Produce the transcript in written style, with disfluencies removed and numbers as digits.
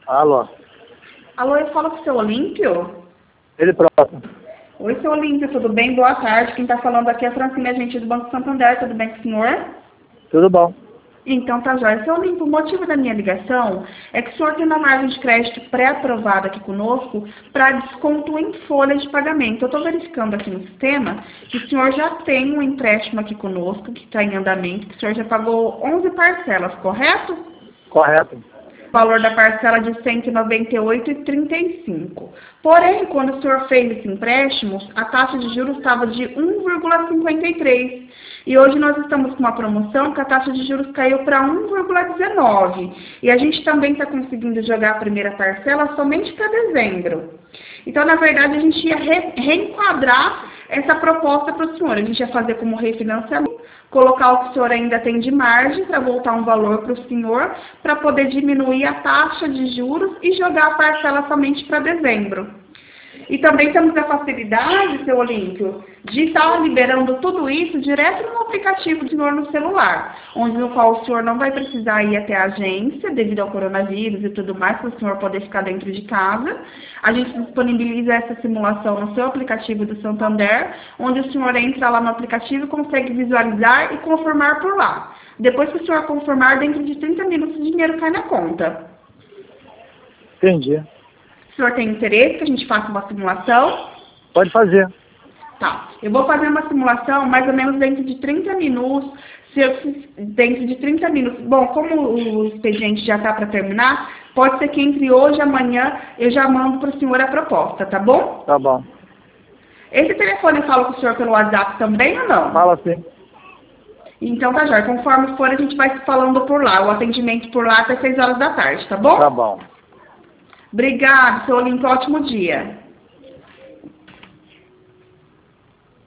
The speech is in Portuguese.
Alô? Alô, eu falo com o seu Olímpio? Ele próprio. Oi, seu Olímpio, tudo bem? Boa tarde. Quem está falando aqui é a Francine, agente do Banco Santander. Tudo bem com o senhor? Tudo bom. Então, tá jóia. Seu Olímpio, o motivo da minha ligação é que o senhor tem uma margem de crédito pré-aprovada aqui conosco para desconto em folha de pagamento. Eu estou verificando aqui no sistema que o senhor já tem um empréstimo aqui conosco, que está em andamento, que o senhor já pagou 11 parcelas, correto? Correto. Valor da parcela de R$ 198,35. Porém, quando o senhor fez esse empréstimo, a taxa de juros estava de 1,53. E hoje nós estamos com uma promoção que a taxa de juros caiu para 1,19. E a gente também está conseguindo jogar a primeira parcela somente para dezembro. Então, na verdade, a gente ia reenquadrar essa proposta para o senhor. A gente ia fazer como refinanciamento, colocar o que o senhor ainda tem de margem para voltar um valor para o senhor, para poder diminuir a taxa de juros e jogar a parcela somente para dezembro. E também temos a facilidade, seu Olímpio, de estar liberando tudo isso direto no aplicativo do senhor no celular, no qual o senhor não vai precisar ir até a agência devido ao coronavírus e tudo mais, para o senhor poder ficar dentro de casa. A gente disponibiliza essa simulação no seu aplicativo do Santander, onde o senhor entra lá no aplicativo e consegue visualizar e confirmar por lá. Depois que o senhor confirmar, dentro de 30 minutos o dinheiro cai na conta. Entendi. O senhor tem interesse que a gente faça uma simulação? Pode fazer. Tá. Eu vou fazer uma simulação mais ou menos dentro de 30 minutos. Dentro de 30 minutos. Bom, como o expediente já está para terminar, pode ser que entre hoje e amanhã eu já mando para o senhor a proposta, tá bom? Tá bom. Esse telefone eu falo com o senhor pelo WhatsApp também ou não? Fala sim. Então tá, jóia. Conforme for, a gente vai se falando por lá. O atendimento por lá até 6 horas da tarde, tá bom? Tá bom. Obrigada, seu Olímpio. Ótimo dia.